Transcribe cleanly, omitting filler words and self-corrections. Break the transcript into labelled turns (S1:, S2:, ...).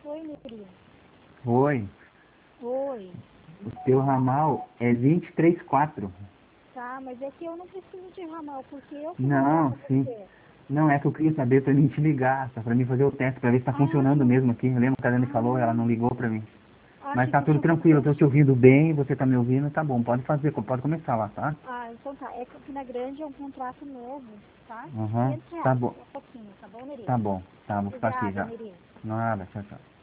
S1: Oi, Neri.
S2: Oi,
S1: Oi.
S2: o teu ramal é 234.
S1: Tá, mas é que eu não preciso de ramal, porque eu que vou ligar
S2: Não,
S1: pra
S2: sim.
S1: você.
S2: Não é que eu queria saber pra mim te ligar, só pra mim fazer o teste, pra ver se tá funcionando
S1: Ah,
S2: mesmo aqui. Eu lembro que a Dani falou, ela
S1: ah,
S2: não ligou pra mim. Mas
S1: achei
S2: tá
S1: que
S2: tudo
S1: tinha
S2: tranquilo, eu tô
S1: funcionado.
S2: te ouvindo bem, você tá me ouvindo, tá bom, pode fazer, pode começar lá, tá?
S1: Ah, então tá. É que aqui na Grande é um contrato novo, tá? De
S2: Aham,
S1: 500
S2: tá
S1: reais.
S2: bom,
S1: É pouquinho, tá bom, Neri?
S2: tá bom, tá, vou ficar aqui
S1: Obrigada,
S2: já.
S1: Neri.
S2: Nada, tchau, tchau.